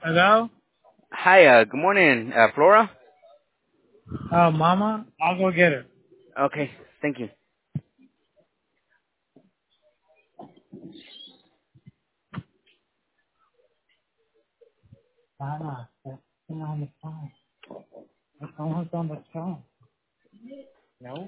Hello? Hi, good morning, Flora. Mama? I'll go get her. Okay, thank you. Mama, that's on the phone. That's almost on the phone. No?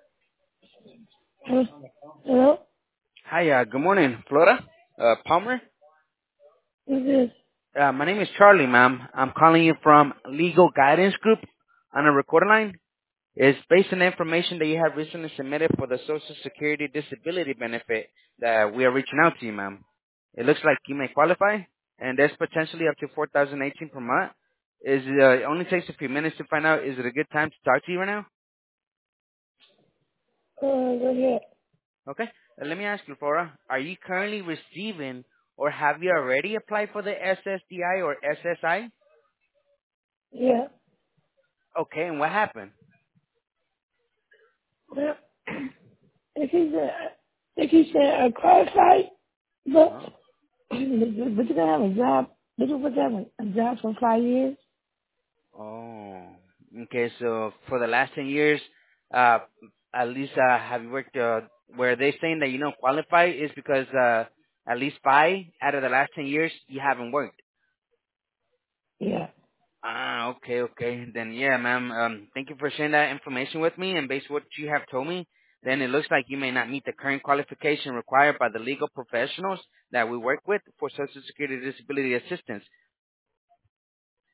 Hello? Hi, good morning, Flora. Palmer. Who's this? My name is Charlie, ma'am. I'm calling you from Legal Guidance Group on a recorder line. It's based on the information that you have recently submitted for the Social Security Disability benefit that we are reaching out to you, ma'am. It looks like you may qualify, and there's potentially up to 4,018 per month. It only takes a few minutes to find out. Is it a good time to talk to you right now? Go ahead. Okay. Let me ask you, Flora, are you currently receiving or have you already applied for the SSDI or SSI? Yeah. Okay, and what happened? Well, if he said a car site, but, Uh-huh. but you're gonna have a job, but you're gonna have a job for 5 years? Oh, okay. So for the last 10 years, uh, at least have you worked where they saying that you don't qualify is because at least 5 out of the last 10 years you haven't worked. Yeah. Ah, okay, okay. Then yeah, ma'am. Thank you for sharing that information with me. And based on what you have told me, then it looks like you may not meet the current qualification required by the legal professionals that we work with for Social Security disability assistance.